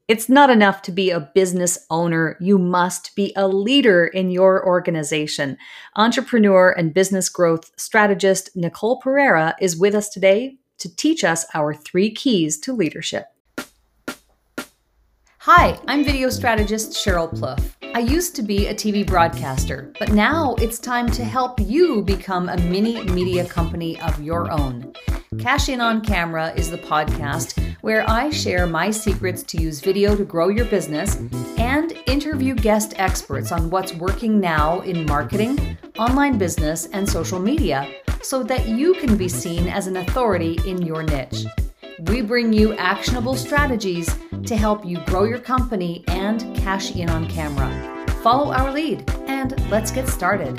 It's not enough to be a business owner. You must be a leader in your organization. Entrepreneur and business growth strategist Nicole Pereira is with us today to teach us our 3 keys to leadership. Hi, I'm video strategist Cheryl Plouffe. I used to be a TV broadcaster, but now it's time to help you become a mini media company of your own. Cash In on Camera is the podcast where I share my secrets to use video to grow your business and interview guest experts on what's working now in marketing, online business, and social media so that you can be seen as an authority in your niche. We bring you actionable strategies to help you grow your company and cash in on camera. Follow our lead and let's get started.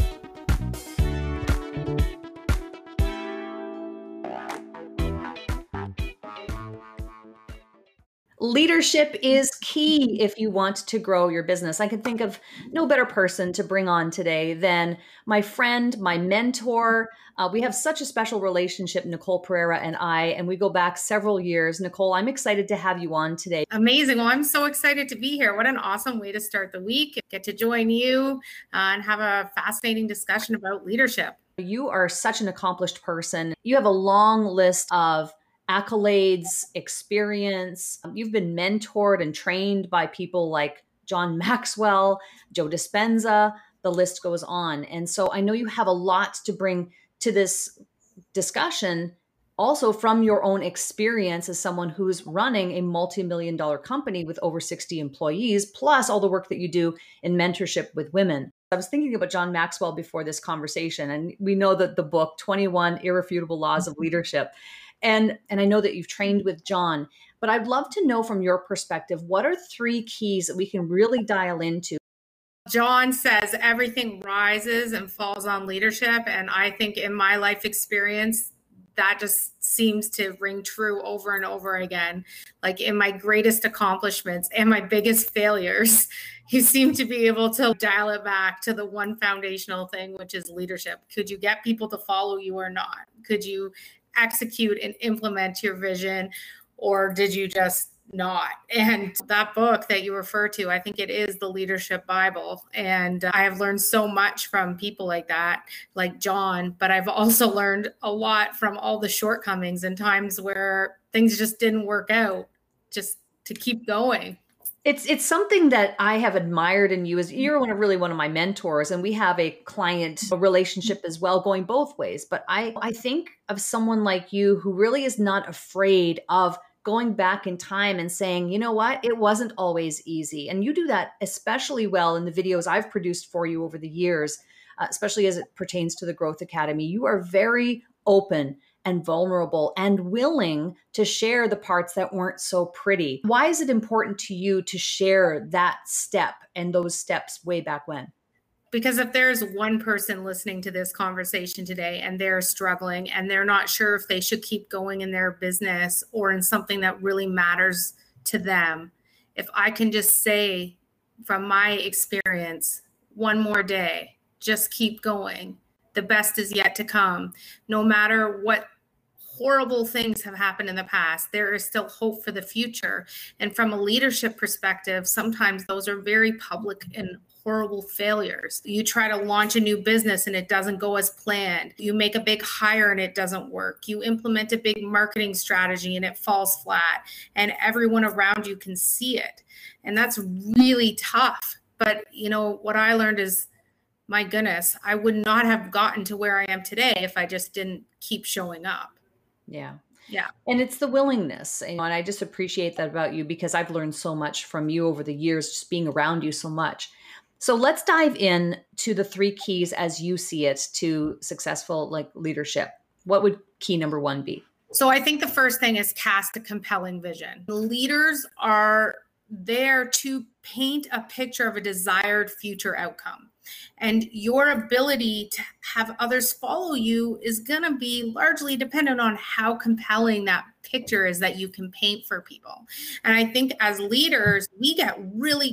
Leadership is key if you want to grow your business. I could think of no better person to bring on today than my friend, my mentor. We have such a special relationship, Nicole Pereira and I, and we go back several years. Nicole, I'm excited to have you on today. Amazing. Well, I'm so excited to be here. What an awesome way to start the week. Get to join you and have a fascinating discussion about leadership. You are such an accomplished person. You have a long list of accolades, experience. You've been mentored and trained by people like John Maxwell, Joe Dispenza, the list goes on. And so I know you have a lot to bring to this discussion, also from your own experience as someone who's running a multi-million-dollar company with over 60 employees, plus all the work that you do in mentorship with women. I was thinking about John Maxwell before this conversation, and we know that the book, 21 Irrefutable Laws of Leadership. And I know that you've trained with John, but I'd love to know from your perspective, what are 3 keys that we can really dial into? John says everything rises and falls on leadership. And I think in my life experience, that just seems to ring true over and over again. Like in my greatest accomplishments and my biggest failures, you seem to be able to dial it back to the one foundational thing, which is leadership. Could you get people to follow you or not? Could you execute and implement your vision, or did you just not? And that book that you refer to, I think it is the Leadership Bible. And I have learned so much from people like that, like John, but I've also learned a lot from all the shortcomings and times where things just didn't work out, just to keep going. It's something that I have admired in you. As you're one of my mentors, and we have a client relationship as well, going both ways. But I think of someone like you who really is not afraid of going back in time and saying, you know what, it wasn't always easy. And you do that especially well in the videos I've produced for you over the years, especially as it pertains to the Growth Academy. You are very open and vulnerable and willing to share the parts that weren't so pretty. Why is it important to you to share that step and those steps way back when? Because if there's one person listening to this conversation today and they're struggling and they're not sure if they should keep going in their business or in something that really matters to them, if I can just say from my experience, one more day, just keep going. The best is yet to come. No matter what horrible things have happened in the past, there is still hope for the future. And from a leadership perspective, sometimes those are very public and horrible failures. You try to launch a new business and it doesn't go as planned. You make a big hire and it doesn't work. You implement a big marketing strategy and it falls flat, and everyone around you can see it. And that's really tough. But you know, what I learned is, my goodness, I would not have gotten to where I am today if I just didn't keep showing up. Yeah. Yeah. And it's the willingness. And I just appreciate that about you, because I've learned so much from you over the years, just being around you so much. So let's dive in to the 3 keys as you see it to successful leadership. What would key number 1 be? So I think the first thing is cast a compelling vision. Leaders are there to paint a picture of a desired future outcome. And your ability to have others follow you is going to be largely dependent on how compelling that picture is that you can paint for people. And I think as leaders, we get really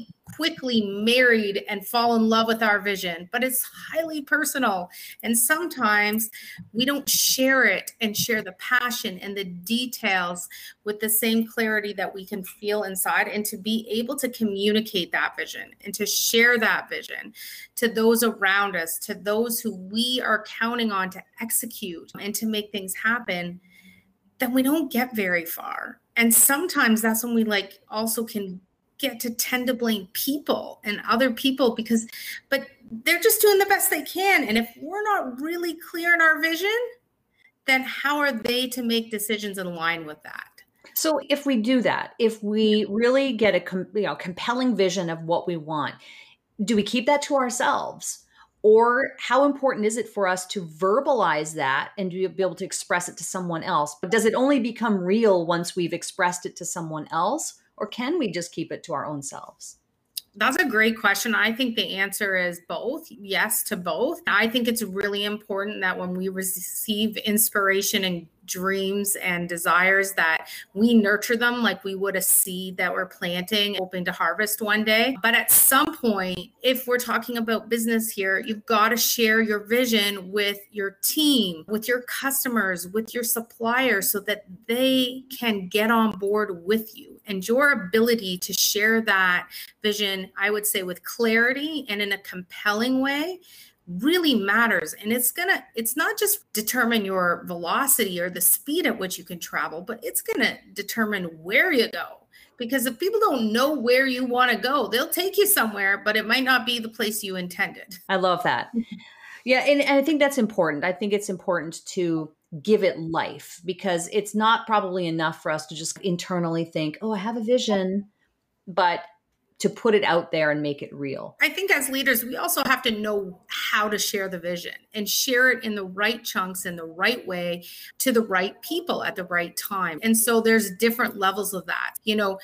quickly married and fall in love with our vision, but it's highly personal. And sometimes we don't share it and share the passion and the details with the same clarity that we can feel inside, and to be able to communicate that vision and to share that vision to those around us, to those who we are counting on to execute and to make things happen, then we don't get very far. And sometimes that's when we also can get to tend to blame people and other people but they're just doing the best they can. And if we're not really clear in our vision, then how are they to make decisions in line with that? So if we do that, if we really get a compelling vision of what we want, do we keep that to ourselves? Or how important is it for us to verbalize that and to be able to express it to someone else? But does it only become real once we've expressed it to someone else? Or can we just keep it to our own selves? That's a great question. I think the answer is both. Yes to both. I think it's really important that when we receive inspiration and dreams and desires, that we nurture them like we would a seed that we're planting, hoping to harvest one day. But at some point, if we're talking about business here, you've got to share your vision with your team, with your customers, with your suppliers, so that they can get on board with you. And your ability to share that vision, I would say, with clarity and in a compelling way, really matters. And it's not just determine your velocity or the speed at which you can travel, but it's going to determine where you go. Because if people don't know where you want to go, they'll take you somewhere, but it might not be the place you intended. I love that. Yeah. And I think that's important. I think it's important to give it life, because it's not probably enough for us to just internally think, oh, I have a vision, but to put it out there and make it real. I think as leaders, we also have to know how to share the vision and share it in the right chunks, in the right way, to the right people at the right time. And so there's different levels of that.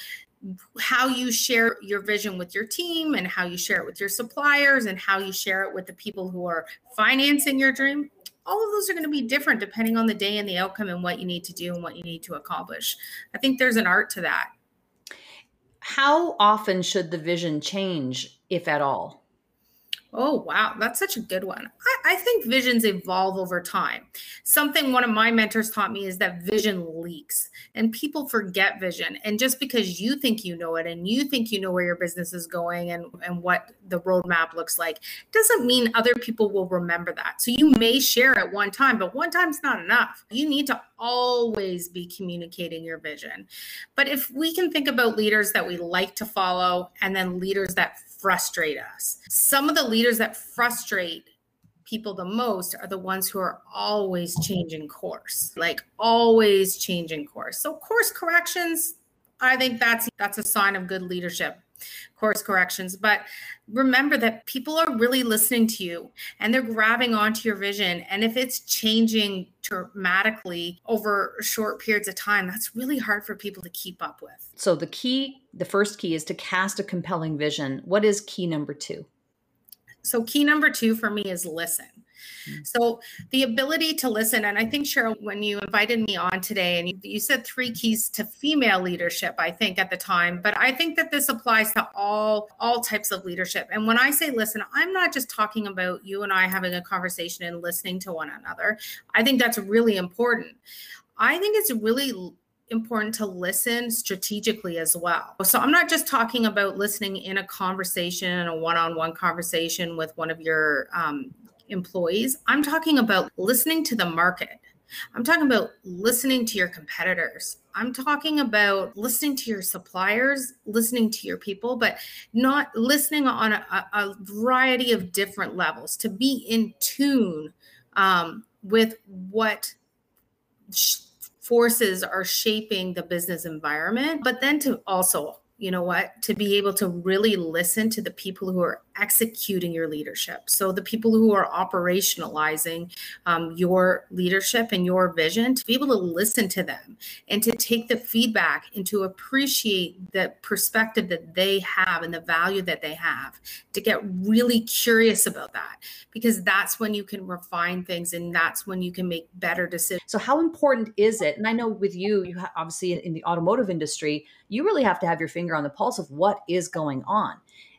How you share your vision with your team, and how you share it with your suppliers, and how you share it with the people who are financing your dream. All of those are going to be different depending on the day and the outcome and what you need to do and what you need to accomplish. I think there's an art to that. How often should the vision change, if at all? Oh, wow. That's such a good one. I think visions evolve over time. Something one of my mentors taught me is that vision leaks, and people forget vision. And just because you think you know it and you think you know where your business is going and what the roadmap looks like, doesn't mean other people will remember that. So you may share it one time, but one time's not enough. You need to always be communicating your vision. But if we can think about leaders that we like to follow, and then leaders that frustrate us. Some of the leaders that frustrate people the most are the ones who are always changing course, always changing course. So course corrections, I think that's a sign of good leadership, course corrections. But remember that people are really listening to you, and they're grabbing onto your vision. And if it's changing dramatically over short periods of time, that's really hard for people to keep up with. So the first key is to cast a compelling vision. What is key number 2? So key number 2 for me is listen. So the ability to listen. And I think, Cheryl, when you invited me on today, and you said 3 keys to female leadership, I think at the time, but I think that this applies to all types of leadership. And when I say listen, I'm not just talking about you and I having a conversation and listening to one another. I think that's really important. I think it's really important to listen strategically as well. So I'm not just talking about listening in a conversation, a one-on-one conversation with one of your employees. I'm talking about listening to the market. I'm talking about listening to your competitors. I'm talking about listening to your suppliers, listening to your people, but not listening on a variety of different levels, to be in tune with what forces are shaping the business environment, but then to also, to be able to really listen to the people who are executing your leadership. So the people who are operationalizing your leadership and your vision, to be able to listen to them and to take the feedback and to appreciate the perspective that they have and the value that they have, to get really curious about that, because that's when you can refine things and that's when you can make better decisions. So how important is it? And I know with you obviously in the automotive industry, you really have to have your finger on the pulse of what is going on.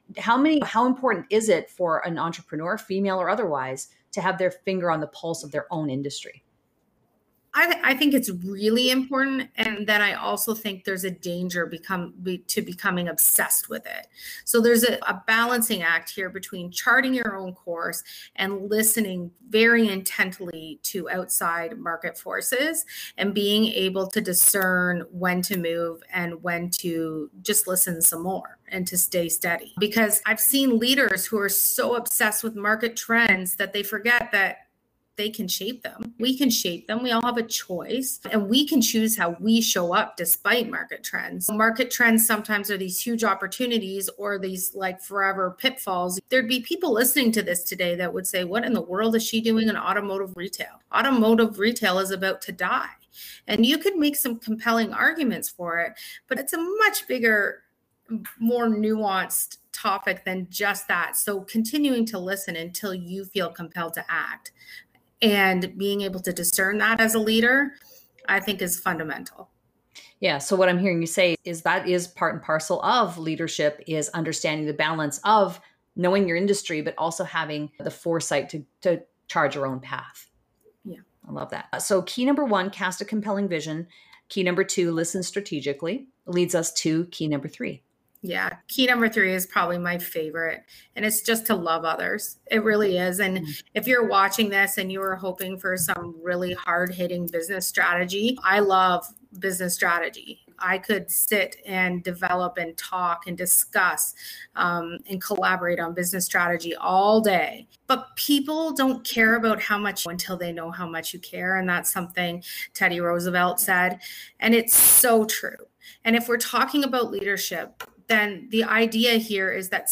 how important is it for an entrepreneur, female or otherwise, to have their finger on the pulse of their own industry? I think it's really important. And then I also think there's a danger to becoming obsessed with it. So there's a balancing act here between charting your own course and listening very intently to outside market forces and being able to discern when to move and when to just listen some more and to stay steady. Because I've seen leaders who are so obsessed with market trends that they forget that they can shape them. We can shape them. We all have a choice, and we can choose how we show up despite market trends. Market trends sometimes are these huge opportunities or these like forever pitfalls. There'd be people listening to this today that would say, what in the world is she doing in automotive retail? Automotive retail is about to die. And you could make some compelling arguments for it, but it's a much bigger, more nuanced topic than just that. So continuing to listen until you feel compelled to act. And being able to discern that as a leader, I think is fundamental. Yeah. So what I'm hearing you say is that is part and parcel of leadership, is understanding the balance of knowing your industry, but also having the foresight to charge your own path. Yeah. I love that. So key number 1, cast a compelling vision. Key number 2, listen strategically, leads us to key number 3. Yeah. Key number 3 is probably my favorite, and it's just to love others. It really is. And if you're watching this and you were hoping for some really hard-hitting business strategy, I love business strategy. I could sit and develop and talk and discuss and collaborate on business strategy all day. But people don't care about how much until they know how much you care. And that's something Teddy Roosevelt said. And it's so true. And if we're talking about leadership, then the idea here is that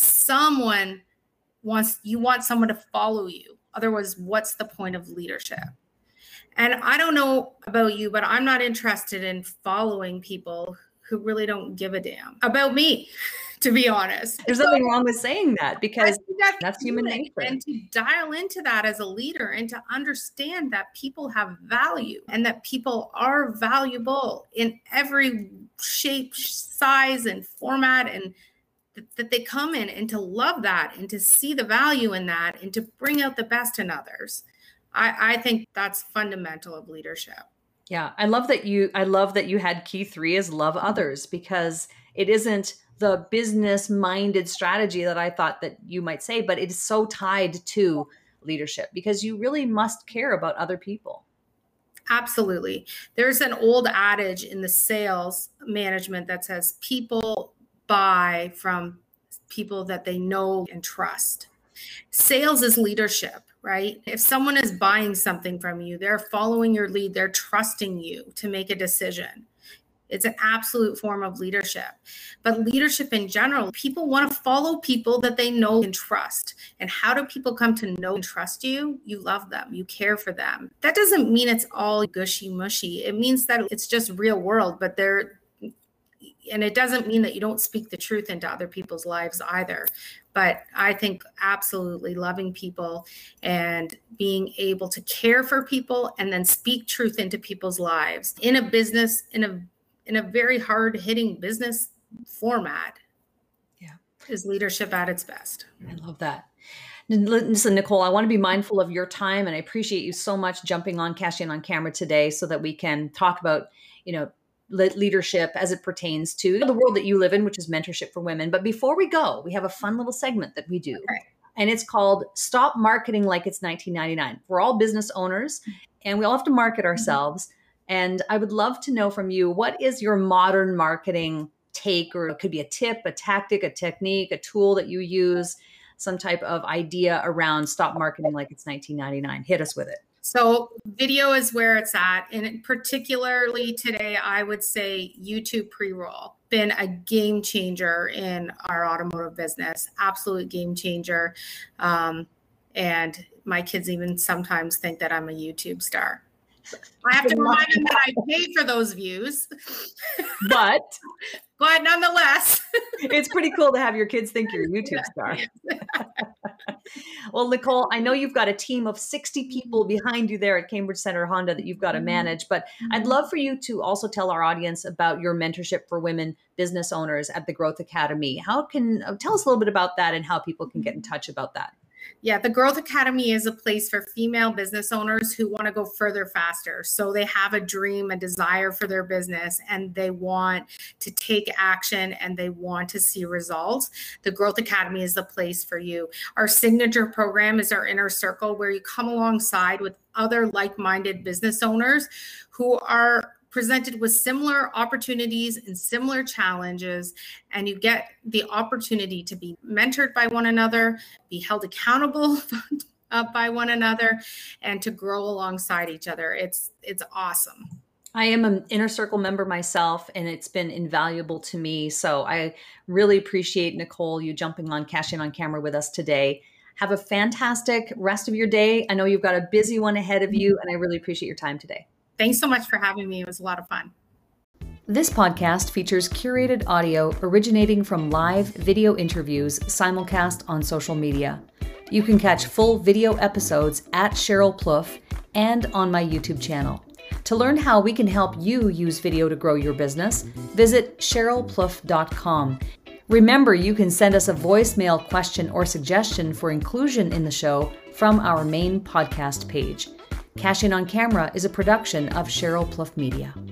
you want someone to follow you. Otherwise, what's the point of leadership? And I don't know about you, but I'm not interested in following people who really don't give a damn about me, to be honest. There's nothing wrong with saying that, because that's human nature. And to dial into that as a leader and to understand that people have value and that people are valuable in every shape, size, and format, and that they come in, and to love that and to see the value in that and to bring out the best in others. I think that's fundamental of leadership. Yeah. I love that you had key 3 as love others, because it isn't the business minded strategy that I thought that you might say, but it is so tied to leadership, because you really must care about other people. Absolutely. There's an old adage in the sales management that says people buy from people that they know and trust. Sales is leadership, right? If someone is buying something from you, they're following your lead, they're trusting you to make a decision. It's an absolute form of leadership. But leadership in general, people want to follow people that they know and trust. And how do people come to know and trust you? You love them. You care for them. That doesn't mean it's all gushy mushy. It means that it's just real world, and it doesn't mean that you don't speak the truth into other people's lives either. But I think absolutely loving people and being able to care for people and then speak truth into people's lives in a business, in a very hard-hitting business format, is leadership at its best. I love that. Listen, Nicole, I want to be mindful of your time, and I appreciate you so much jumping on Cash In on Camera today so that we can talk about, leadership as it pertains to the world that you live in, which is mentorship for women. But before we go, we have a fun little segment that we do. Okay. And it's called Stop Marketing Like It's 1999. We're all business owners, and we all have to market ourselves. And I would love to know from you, what is your modern marketing take? Or it could be a tip, a tactic, a technique, a tool that you use, some type of idea around stop marketing like it's 1999. Hit us with it. So video is where it's at. And particularly today, I would say YouTube pre-roll. Been a game changer in our automotive business. Absolute game changer. And my kids even sometimes think that I'm a YouTube star. I have to remind them that I pay for those views. But nonetheless. It's pretty cool to have your kids think you're a YouTube star. Well, Nicole, I know you've got a team of 60 people behind you there at Cambridge Center Honda that you've got to manage, but I'd love for you to also tell our audience about your mentorship for women business owners at the Growth Academy. Tell us a little bit about that and how people can get in touch about that. Yeah, the Growth Academy is a place for female business owners who want to go further faster. So they have a dream, a desire for their business, and they want to take action and they want to see results. The Growth Academy is the place for you. Our signature program is our Inner Circle, where you come alongside with other like-minded business owners who are presented with similar opportunities and similar challenges, and you get the opportunity to be mentored by one another, be held accountable by one another, and to grow alongside each other. It's awesome. I am an Inner Circle member myself, and it's been invaluable to me. So I really appreciate, Nicole, you jumping on Cash In on Camera with us today. Have a fantastic rest of your day. I know you've got a busy one ahead of you, and I really appreciate your time today. Thanks so much for having me. It was a lot of fun. This podcast features curated audio originating from live video interviews simulcast on social media. You can catch full video episodes at Cheryl Plouffe and on my YouTube channel. To learn how we can help you use video to grow your business, visit CherylPlouffe.com. Remember, you can send us a voicemail question or suggestion for inclusion in the show from our main podcast page. Cash In on Camera is a production of Cheryl Plouffe Media.